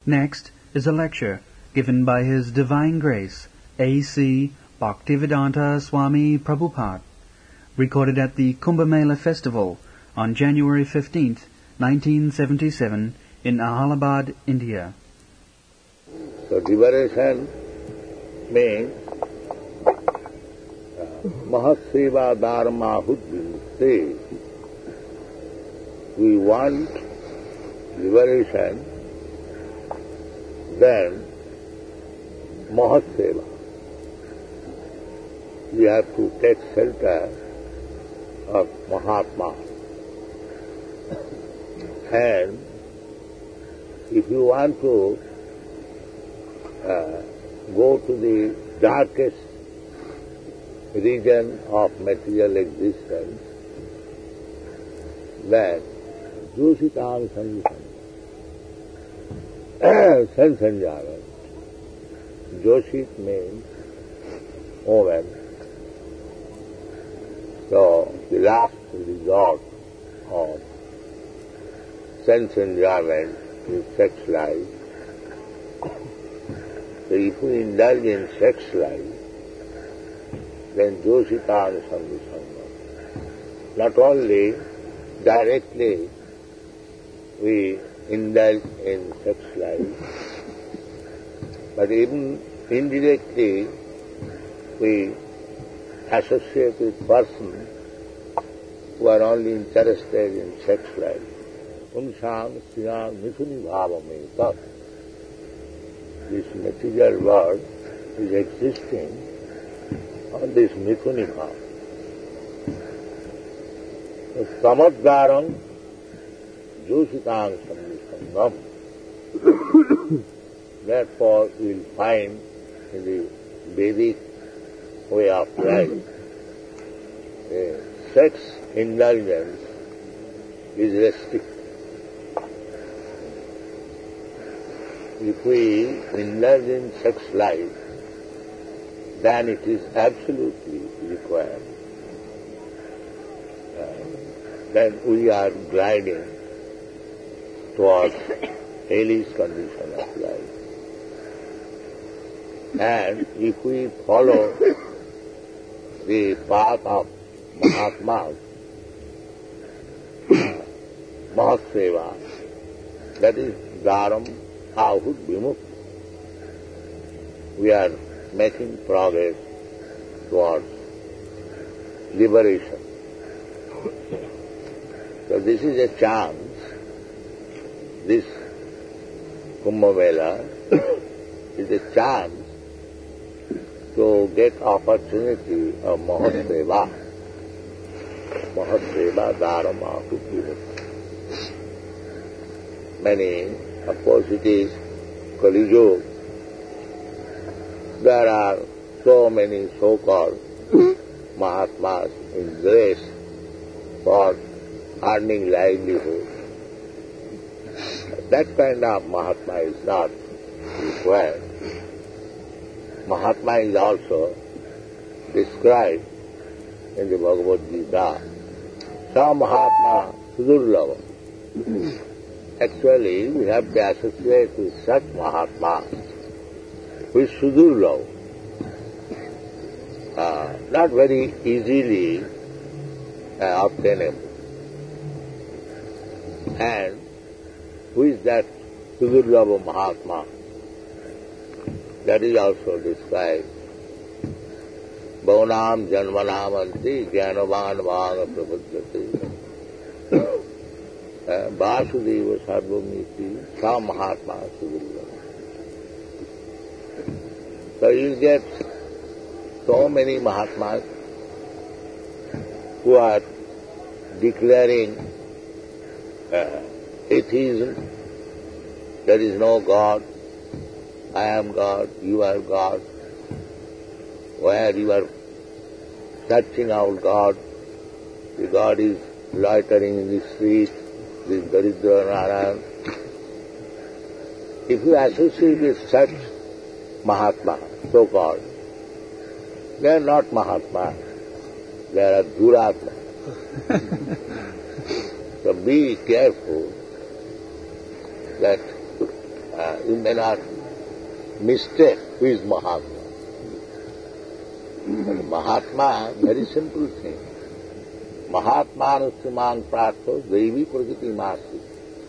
Next is a lecture given by His Divine Grace, A.C. Bhaktivedanta Swami Prabhupada, recorded at the Kumbh Mela Festival on January 15th, 1977 in Allahabad, India. So liberation means Mahaseva Dharma Hudvimukti. We want liberation, then Mahaseva. We have to take shelter of Mahatma. And if you want to go to the darkest region of material existence, then Joshitam Sanjana, sense enjoyment. Joshit means woman. So the last resort of sense enjoyment is sex life. So if we indulge in sex life, then Joshitam Sanjana. Not only directly we indulge in sex life, but even indirectly we associate with persons who are only interested in sex life. Umsam Sriyam Mithuni Bhavameta. This material world is existing on this Mithuni Bhava. Samadgaram Jositang Sangam. Therefore, we will find in the Vedic way of life, sex indulgence is restricted. If we indulge in sex life, then it is absolutely required. Then we are gliding towards hellish condition of life. And if we follow the path of Mahatma, Mahaseva, that is Dharam Ahud Vimukti, we are making progress towards liberation. So this is a chance, this Kumbh Mela is a chance to get opportunity of Mahaseva. Mahaseva Dharma Hudvimukti. Many, of course it is Kali Yuga. There are so many so-called Mahatmas in race for earning livelihood. That kind of Mahatma is not required. Mahatma is also described in the Bhagavad Gita. Sa Mahatma Sudurlava. Actually, we have to associate with such Mahatma, with Sudurlava. Not very easily obtainable. And who is that Sudurlava Mahatma? That is also described. Bhavanam janmanamanti jnanavan bhanga prapadyate. Vasudeva sarvamiti sa Mahatma Sudurlava. So you get so many Mahatmas who are declaring atheism, there is no God, I am God, you are God. Where you are searching out God, the God is loitering in the street, this Daridra Narayan. If you associate with such Mahatma, so-called, they are not Mahatma, they are Duratma. So be careful that you may not mistake who is Mahatma. Mahatma, very simple thing. Mahatmanustimang pratho devi prakriti masti.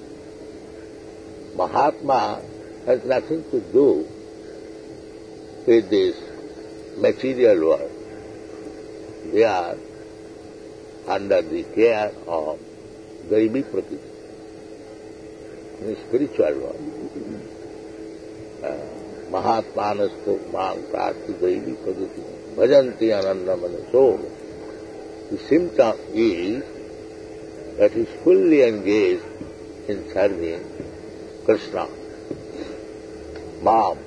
Mahatma has nothing to do with this material world. They are under the care of Devi Prakriti, in the spiritual world. Mahatmanastu mang prati Devi Prakriti bhajanti anandamanaso. The symptom is that he is fully engaged in serving Krishna, Mam.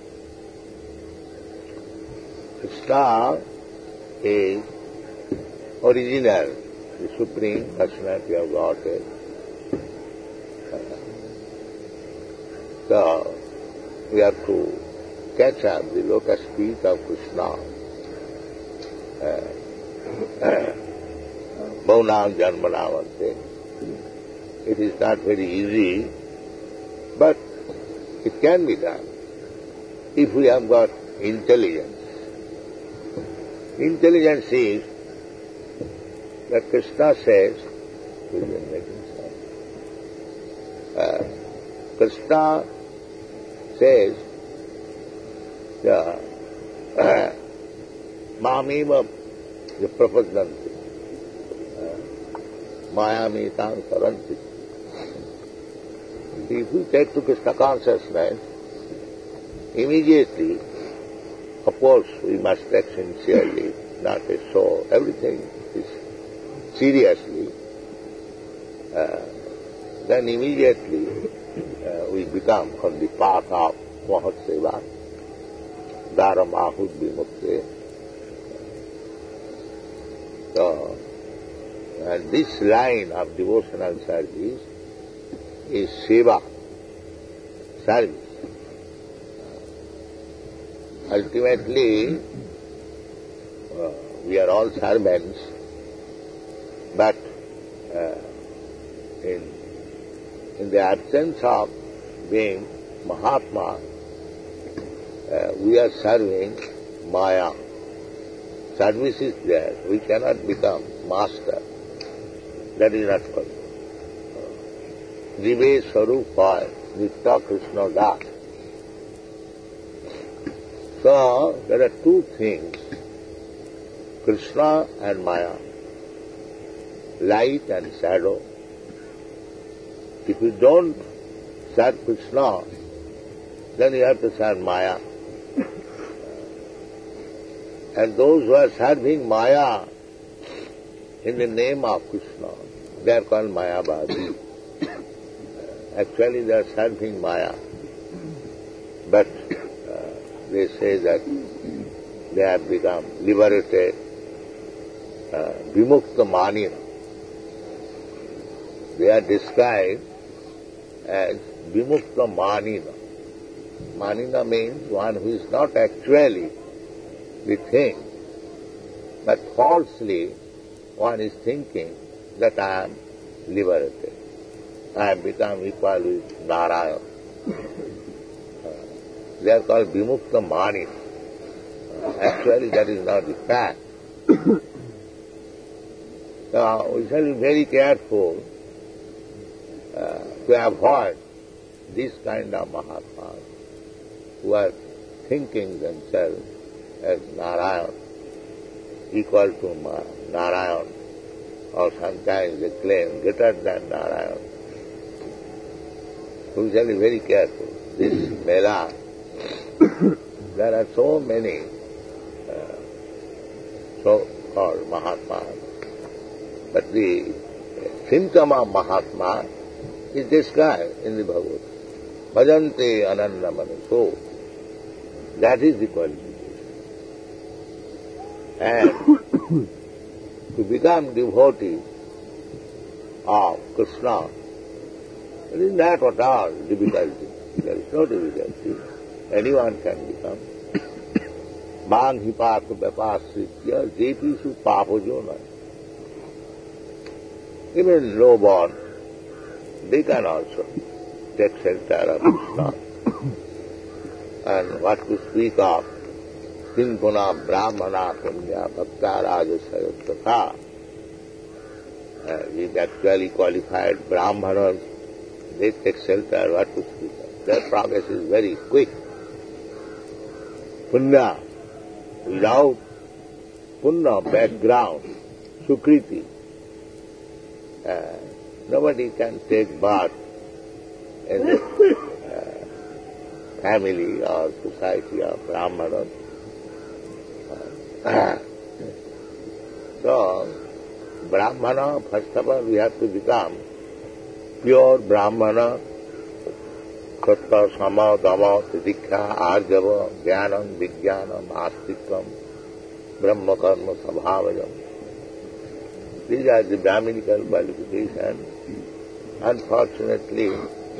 Krishna is original, the Supreme Personality of Godhead. So, we have to catch up the lotus feet of Krishna. Bhaunam Janmanavante. It is not very easy, but it can be done if we have got intelligence. Intelligence is that Krishna says, Krishna says, Mameva prapadanti, Mayamitam saranti. If we take to Krishna consciousness, immediately, of course, we must take sincerely, not a show. Everything is seriously. Then immediately we become on the path of Mahat Seva, Dharamahud Vimukte. So, and this line of devotional service is Seva, service. Ultimately, we are all servants, but in the absence of being Mahatma, we are serving Maya. Service is there. We cannot become master. That is not possible. Jive Sarupa Nitya Krishna Das. So, there are two things, Krishna and Maya, light and shadow. If you don't serve Krishna, then you have to serve Maya. And those who are serving Maya in the name of Krishna, they are called Mayavadi. Actually, they are serving Maya. But they say that they have become liberated, Vimukta Manina. They are described as Vimukta Manina. Manina means one who is not actually the thing, but falsely one is thinking that I am liberated. I have become equal with Narayana. They are called Vimukta Mani. Actually, that is not the fact. Now, we shall be very careful to avoid this kind of Mahatmas who are thinking themselves as Narayan, equal to Narayan, or sometimes they claim greater than Narayan. We shall be very careful. This Mela, there are so many so-called Mahatmas, but the symptom of Mahatma is described in the Bhagavad. Bhajante ananda manaso. That is the qualification. And to become devotee of Krishna, it is not at all difficulty. There is no difficulty. Anyone can become. Mang hipatu vapasritya jepishu papojona. Even low-born, they can also take shelter of Krishna. And what to speak of Kimpuna Brahmana Punya Bhakta Rajasayattatha. These actually qualified Brahmanas, they take shelter, what to speak of. Their progress is very quick. Punya, without Punya background, Sukriti, nobody can take birth in the family or society of Brahmanas. So, Brahmana, first of all, we have to become pure Brahmana, Sattva, Sama, Dhamma, Titikha, Arjava, Jnanam, Vijnanam, Astikam, Brahma Karma, Sabhavajam. These are the Brahminical qualifications. Unfortunately,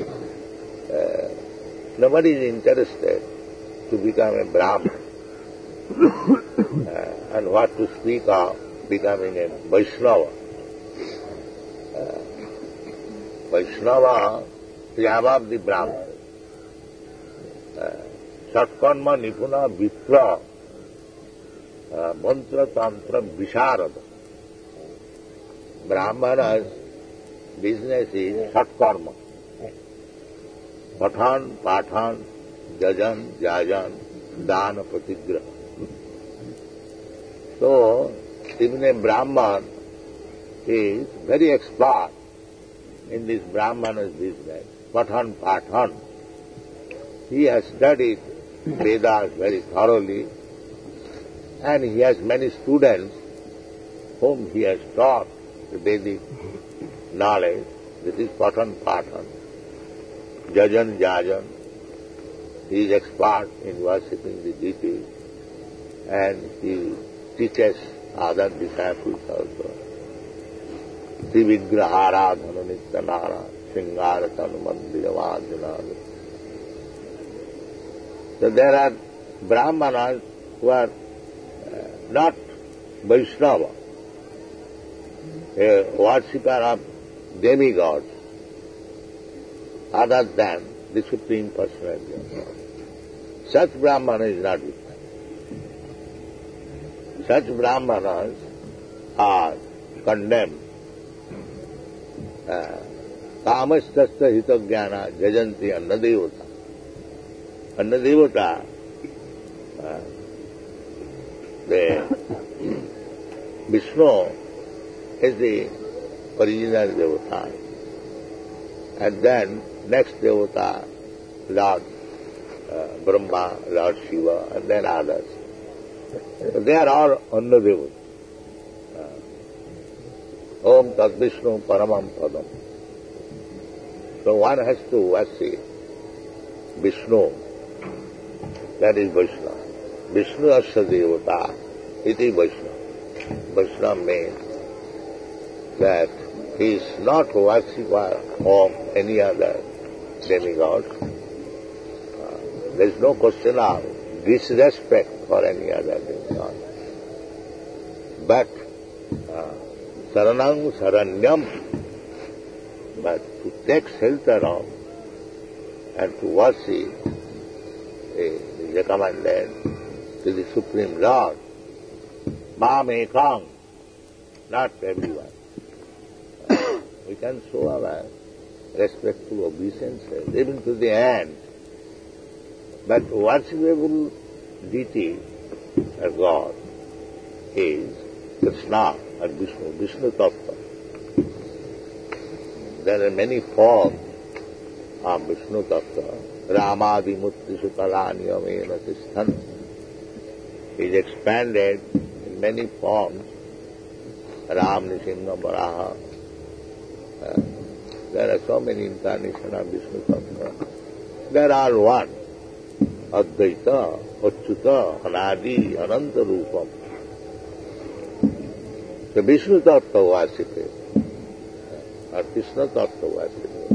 nobody is interested to become a Brahman. And what to speak of becoming a Vaishnava. Vaishnava is above the Brahman. Satkarma Nipuna Vipra Mantra Tantra Visharada. Brahmana's business is Satkarma. Pathan, Pathan, Jajan, Jajan, Dana, Patigraha. So, even a Brahman is very expert in this Brahmana's business. Pathan, Pathan. He has studied Vedas very thoroughly, and he has many students whom he has taught the Vedic knowledge. This is Pathan, Pathan. Jajan, Jajan. He is expert in worshipping the deities, and he teaches other disciples also. Trivigraharadhana nityanara sringaratana mandiravajana. So there are Brahmanas who are not Vaishnava, a worshipper of demigods, other than the Supreme Personality of God. Such Brahmana is not with us. Such Brahmanas are condemned. Kamastasya hitagyana jajanti annadevata. Annadevata, the Vishnu is the original devata. And then next devata, Lord Brahma, Lord Shiva, and then others. They are all Annadevata. Om Tat Vishnu Paramam Padam. So one has to worship Vishnu, that is Vaishnava. Vishnu Asya Devata, iti Vaishnava. Vaishnava means that he is not worshipper of any other demigod. There is no question of disrespect for any other demigod. But Saranam Saranyam, but to take shelter of and to worship is recommended to the Supreme Lord. Mam Ekam, not everyone. We can show our respectful obeisances even to the end. But worshipable deity or God is Krishna or Vishnu, Vishnu Tattva. There are many forms of Vishnu Tattva. Ramadi Mutti Sutalani Amena Tisthan is expanded in many forms. Ram Nishinga Varaha. There are so many incarnations of Vishnu Tattva. They are all one. Advaita, Achyuta, Anadi, Ananta Rupam. The Vishnu Tattva worshipped, or Krishna Tattva worshipped.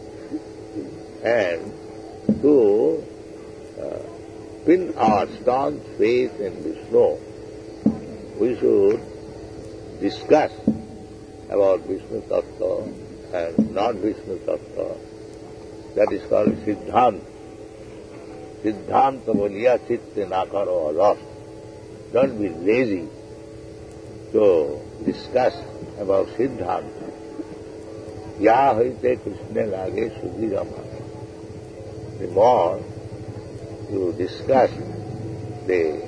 And to pin our staunch faith in Vishnu, we should discuss about Vishnu Tattva and not Vishnu Tattva. That is called Siddhanta. Siddhanta boliya chitte na karo alas. Don't be lazy to discuss about Siddhanta. Ya hoite Krishna lage sudhirama. The more you discuss the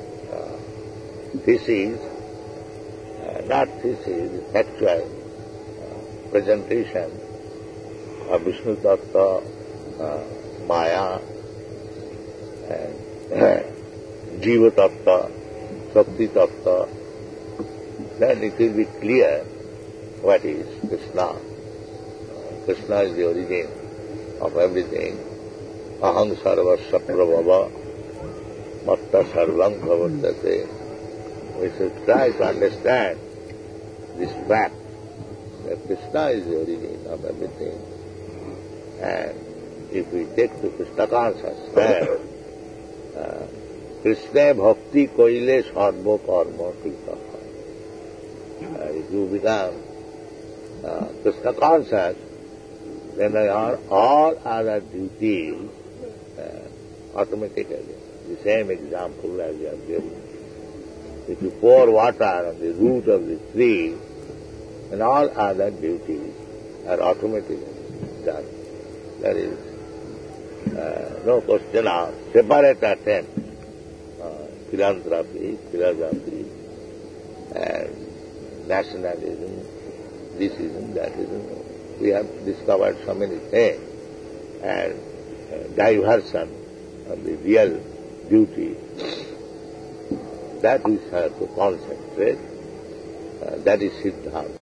thesis, not thesis, the factual presentation of Vishnu Tattva, Maya, and Jiva Tattva, Shakti Tattva, then it will be clear what is Krishna. Krishna is the origin of everything. Aham sarvasya prabhava, matta sarvam pravartate. We should try to understand this fact that Krishna is the origin of everything. And if we take to Krishna consciousness, Krishna bhakti koile sarva karma krita. If you become Krishna conscious, then all other duties automatically. The same example as you have given. If you pour water on the root of the tree, then all other duties are automatically done. There is no question of separate attempt, philanthropy, philosophy, and nationalism, thisism, thatism. We have discovered so many things, and diversion of the real duty. That we have to concentrate. That is Siddhanta.